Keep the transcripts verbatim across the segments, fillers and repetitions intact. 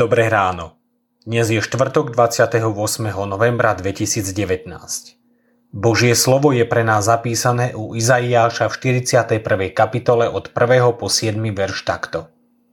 Dobré ráno. Dnes je štvrtok dvadsiateho ôsmeho novembra dvetisícdevätnásť. Božie slovo je pre nás zapísané u Izaiáša v štyridsiatej prvej kapitole od prvého po siedmy verš takto.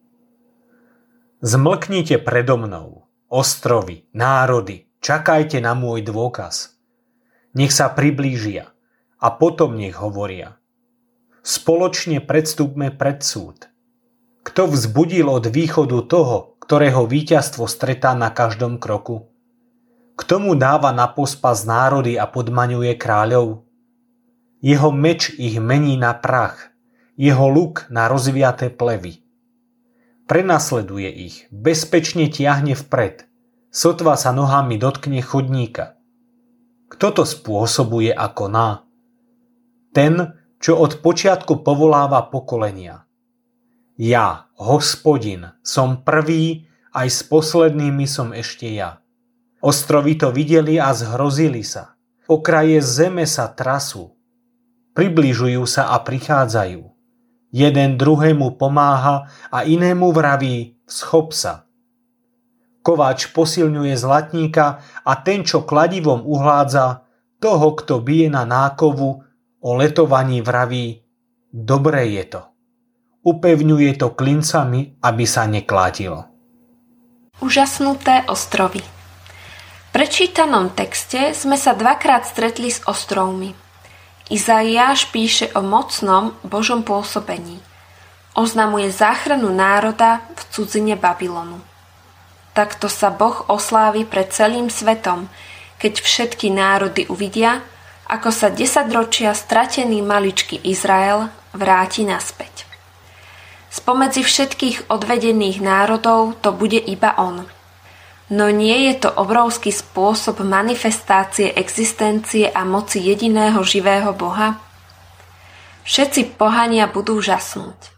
Zmlknite predo mnou, ostrovy, národy, čakajte na môj dôkaz. Nech sa priblížia a potom nech hovoria. Spoločne predstúpme pred súd. Kto vzbudil od východu toho, ktorého víťazstvo stretá na každom kroku? Kto mu dáva na pospas národy a podmaňuje kráľov? Jeho meč ich mení na prach, jeho luk na rozviaté plevy. Prenasleduje ich, bezpečne tiahne vpred, sotva sa nohami dotkne chodníka. Kto to spôsobuje a koná? Ten, čo od počiatku povoláva pokolenia. Ja, Hospodin, som prvý, aj s poslednými som ešte ja. Ostrovy to videli a zhrozili sa. Okraje zeme sa trasú. Približujú sa a prichádzajú. Jeden druhému pomáha a inému vraví, schop sa. Kováč posilňuje zlatníka a ten, čo kladivom uhládza, toho, kto bije na nákovu, o letovaní vraví, dobre je to. Upevňuje to klincami, aby sa neklátilo. Úžasnuté ostrovy. V prečítanom texte sme sa dvakrát stretli s ostrovmi. Izaiáš píše o mocnom Božom pôsobení. Oznamuje záchranu národa v cudzine Babylonu. Takto sa Boh oslávi pred celým svetom, keď všetky národy uvidia, ako sa desaťročia stratený maličký Izrael vráti naspäť. Spomedzi všetkých odvedených národov to bude iba on. No nie je to obrovský spôsob manifestácie existencie a moci jediného živého Boha? Všetci pohania budú žasnúť.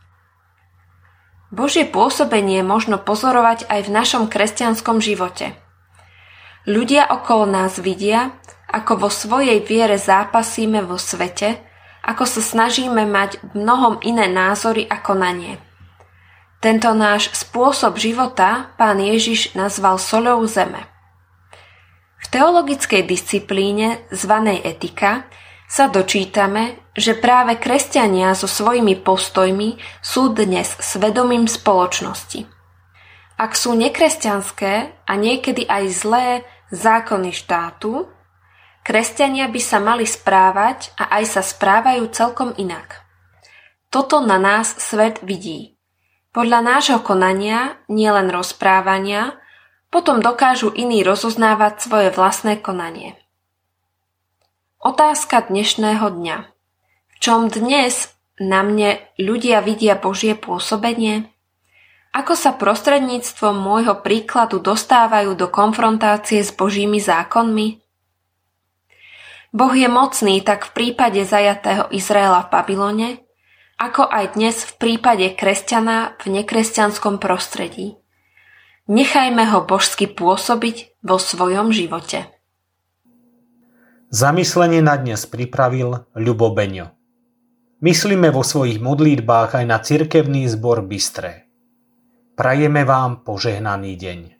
Božie pôsobenie možno pozorovať aj v našom kresťanskom živote. Ľudia okolo nás vidia, ako vo svojej viere zápasíme vo svete, ako sa snažíme mať mnohom iné názory ako na ne. Tento náš spôsob života Pán Ježiš nazval soľou zeme. V teologickej disciplíne zvanej etika sa dočítame, že práve kresťania so svojimi postojmi sú dnes svedomím spoločnosti. Ak sú nekresťanské a niekedy aj zlé zákony štátu, kresťania by sa mali správať a aj sa správajú celkom inak. Toto na nás svet vidí. Podľa nášho konania, nielen rozprávania, potom dokážu iní rozoznávať svoje vlastné konanie. Otázka dnešného dňa. V čom dnes na mne ľudia vidia Božie pôsobenie? Ako sa prostredníctvom môjho príkladu dostávajú do konfrontácie s Božími zákonmi? Boh je mocný tak v prípade zajatého Izraela v Babylone, ako aj dnes v prípade kresťana v nekresťanskom prostredí. Nechajme ho božsky pôsobiť vo svojom živote. Zamyslenie na dnes pripravil Ľubo Beňo. Myslíme vo svojich modlitbách aj na cirkevný zbor Bystré. Prajeme vám požehnaný deň.